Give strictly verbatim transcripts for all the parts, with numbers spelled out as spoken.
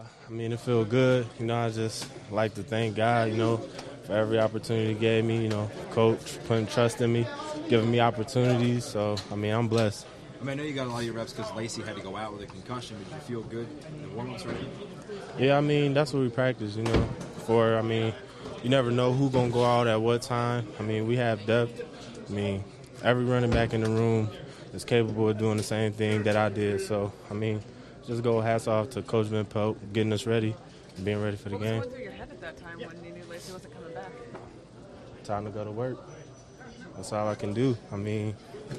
I mean, it feels good. You know, I just like to thank God, you know, for every opportunity he gave me, you know, coach putting trust in me, giving me opportunities. So, I mean, I'm blessed. I mean, I know you got a lot of your reps because Lacey had to go out with a concussion. Did you feel good in the warm-ups already? Yeah, I mean, that's what we practice, you know, for. I mean, you never know who's going to go out at what time. I mean, we have depth. I mean, every running back in the room is capable of doing the same thing that I did. So, I mean, just go hats off to Coach Van Pelt getting us ready and being ready for the what was game. going through your head at that time when you knew Lacey wasn't coming back? Time to go to work. That's all I can do. I mean,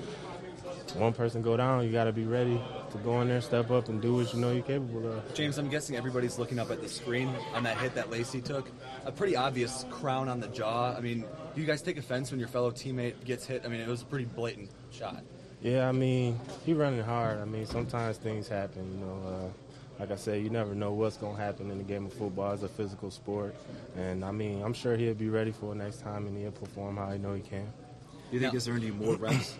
one person go down, you got to be ready to go in there, step up, and do what you know you're capable of. James, I'm guessing everybody's looking up at the screen on that hit that Lacey took. A pretty obvious crown on the jaw. I mean, do you guys take offense when your fellow teammate gets hit? I mean, it was a pretty blatant shot. Yeah, I mean, he running hard. I mean, sometimes things happen, you know. Uh, like I said, you never know what's going to happen in the game of football. It's a physical sport. And, I mean, I'm sure he'll be ready for it next time, and he'll perform how he know he can. Do you think it's earned you more reps?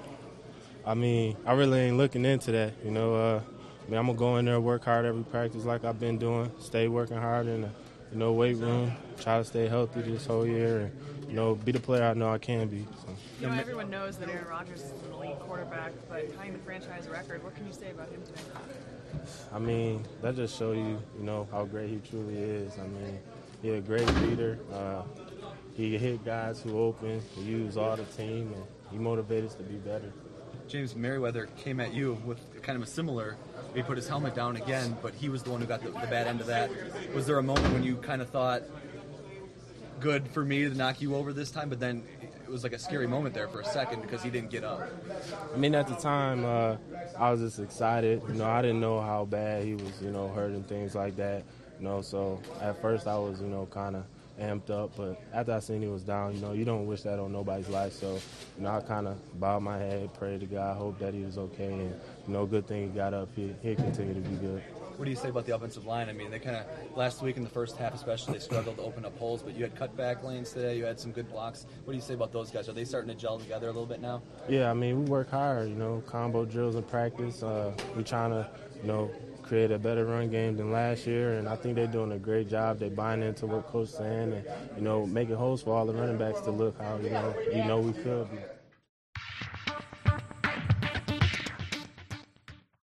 I mean, I really ain't looking into that, you know. Uh, I mean, I'm going to go in there, work hard every practice like I've been doing, stay working hard in the, you know, weight room, try to stay healthy this whole year, and, you know, be the player I know I can be. So. You know, everyone knows that Aaron Rodgers is an elite quarterback, but tying the franchise record, what can you say about him today? I mean, that just shows you, you know, how great he truly is. I mean, he's a great leader. Uh, he hit guys who open, he used all the team, and he motivates us to be better. James Merriweather came at you with kind of a similar, he put his helmet down again, but he was the one who got the, the bad end of that. Was there a moment when you kind of thought, good for me to knock you over this time, but then it was like a scary moment there for a second because he didn't get up? I mean, at the time, uh, I was just excited. You know, I didn't know how bad he was, you know, hurt and things like that. You know, so at first I was, you know, kind of amped up, but after I seen he was down, you know, you don't wish that on nobody's life. So, you know, I kind of bowed my head, prayed to God, hope that he was okay, and, you know, good thing he got up. He, he'll continue to be good. What do you say about the offensive line? I mean, they kind of, last week in the first half especially, they struggled to open up holes, but you had cutback lanes today, you had some good blocks. What do you say about those guys? Are they starting to gel together a little bit now? Yeah, I mean, we work hard, you know, combo drills in practice. Uh, we're trying to, you know, create a better run game than last year, and I think they're doing a great job. They're buying into what Coach's saying and, you know, making holes for all the running backs to look how, you know, you know we could be.